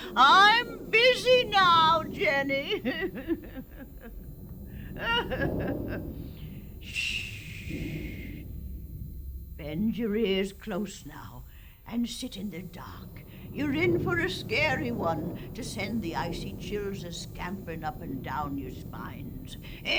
I'm busy now, Jenny. Shh. Bend your ears close now and sit in the dark. You're in for a scary one to send the icy chills a scampering up and down your spines.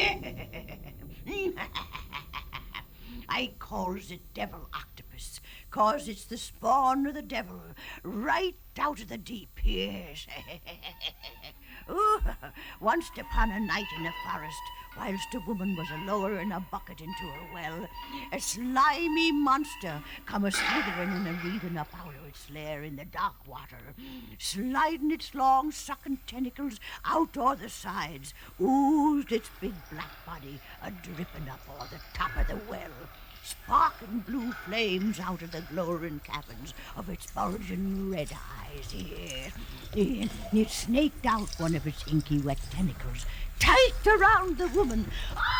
I calls it devil octopus, 'cause it's the spawn of the devil, right out of the deep, yes. Ooh, once upon a night in a forest, whilst a woman was a-lowering a bucket into her well, a slimy monster come a-slithering and a-wreathing up out of its lair in the dark water, sliding its long sucking tentacles out o'er the sides, oozed its big black body a-dripping up o'er the top of the well, sparking blue flames out of the glowering caverns of its bulging red eyes. It snaked out one of its inky wet tentacles tight around the woman.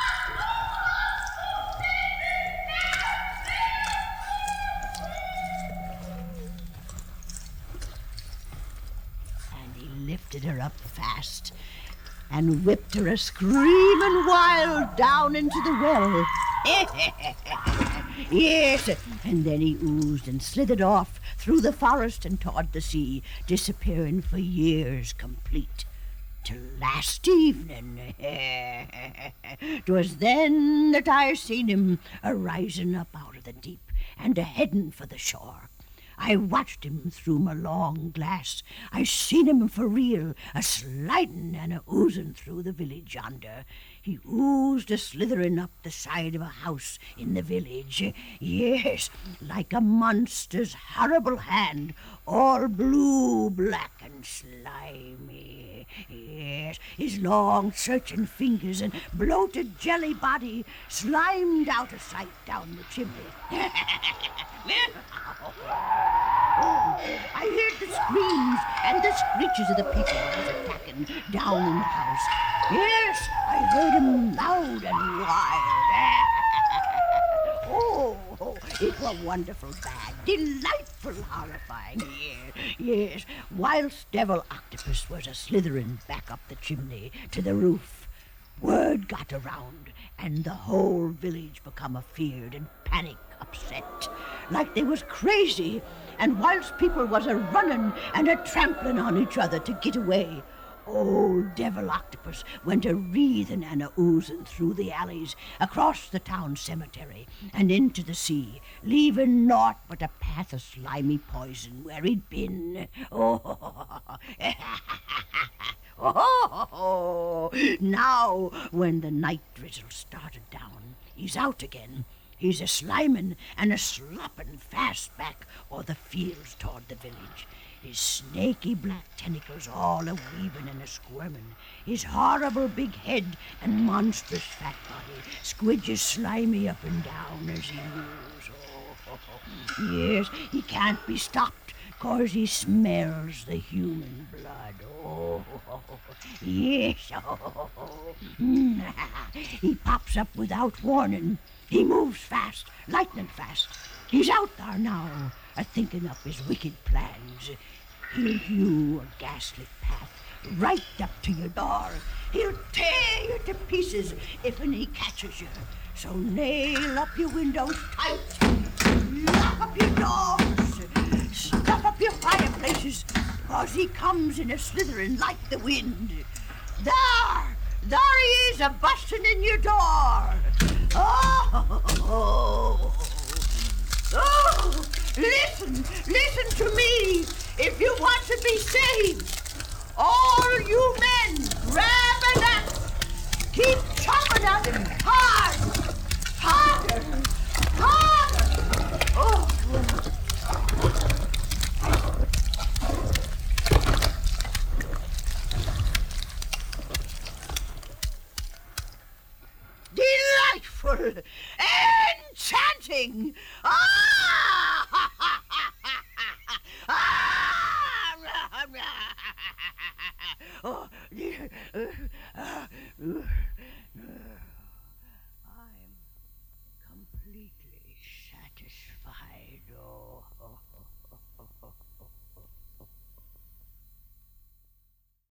And he lifted her up fast and whipped her a-screaming wild down into the well. Yes, and then he oozed and slithered off through the forest and toward the sea, disappearing for years complete. Till last evening, 'twas then that I seen him a-rising up out of the deep and a-heading for the shore. I watched him through my long glass. I seen him for real, a-sliding and a-oozing through the village yonder. He oozed a-slithering up the side of a house in the village. Yes, like a monster's horrible hand, all blue, black, and slimy. Yes, his long, searching fingers and bloated jelly body slimed out of sight down the chimney. I heard the screams and the screeches of the people I was attacking down in the house. Yes, I heard them loud and wild. It was wonderful bad, delightful horrifying. Yes, whilst Devil Octopus was a-slithering back up the chimney to the roof, word got around, and the whole village become afeared and panic upset, like they was crazy, and whilst people was a-running and a-trampling on each other to get away, old Devil Octopus went a-wreathing and a-oozing through the alleys, across the town cemetery, and into the sea, leaving naught but a path of slimy poison where he'd been. Now, when the night drizzle started down, he's out again. He's a-sliming and a-slopping fast back o'er the fields toward the village. His snaky black tentacles all a-weaving and a-squirming. His horrible big head and monstrous fat body squidges slimy up and down as he moves. Yes, he can't be stopped, 'cause he smells the human blood. Yes. He pops up without warning. He moves fast, lightning fast. He's out there now, a-thinking up his wicked plans. He'll hew a ghastly path right up to your door. He'll tear you to pieces if he catches you. So nail up your windows tight, lock up your doors, stuff up your fireplaces, 'cause he comes in a-slithering like the wind. There he is, a-busting in your door. Listen to me if you want to be saved. All you men, grab an axe. Keep chopping at him hard, harder. Delightful, enchanting.